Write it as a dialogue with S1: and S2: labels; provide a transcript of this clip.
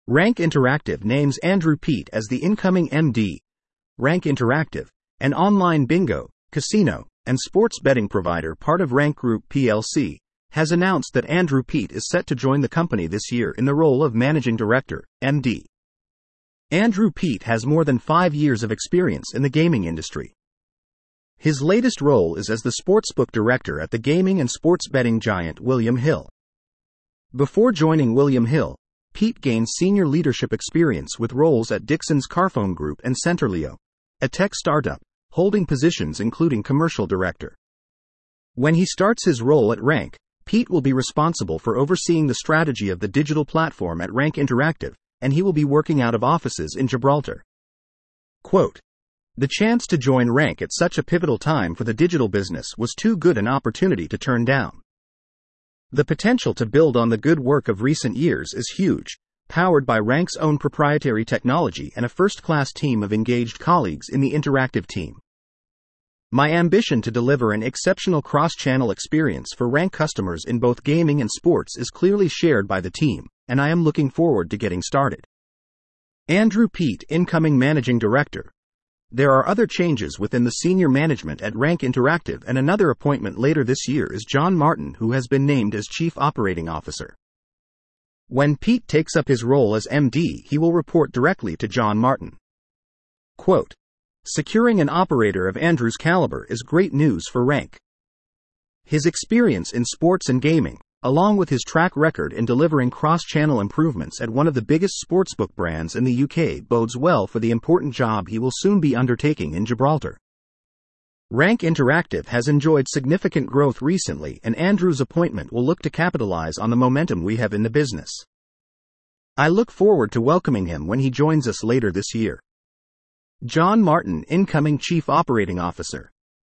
S1: Rank Interactive names Andrew Peat as the incoming MD. Rank Interactive, an online bingo, casino, and sports betting provider part of Rank Group plc, has announced that Andrew Peat is set to join the company this year in the role of Managing Director, MD. Andrew Peat has more than 5 years of experience in the gaming industry. His latest role is as the Sportsbook Director at the gaming and sports betting giant William Hill. Before joining William Hill, Peat gained senior leadership experience with roles at Dixon's Carphone Group and Centerleo, a tech startup, holding positions including commercial director. When he starts his role at Rank, Peat will be responsible for overseeing the strategy of the digital platform at Rank Interactive, and he will be working out of offices in Gibraltar. Quote, "The chance to join Rank at such a pivotal time for the digital business was too good an opportunity to turn down. The potential to build on the good work of recent years is huge, powered by Rank's own proprietary technology and a first-class team of engaged colleagues in the interactive team. My ambition to deliver an exceptional cross-channel experience for Rank customers in both gaming and sports is clearly shared by the team, and I am looking forward to getting started." Andrew Peat, incoming Managing Director. There are other changes within the senior management at Rank Interactive, and another appointment later this year is John Martin, who has been named as Chief Operating Officer. When Peat takes up his role as MD, he will report directly to John Martin. Quote, "Securing an operator of Andrew's caliber is great news for Rank. His experience in sports and gaming, along with his track record in delivering cross-channel improvements at one of the biggest sportsbook brands in the UK, bodes well for the important job he will soon be undertaking in Gibraltar. Rank Interactive has enjoyed significant growth recently, and Andrew's appointment will look to capitalize on the momentum we have in the business. I look forward to welcoming him when he joins us later this year." John Martin, incoming Chief Operating Officer.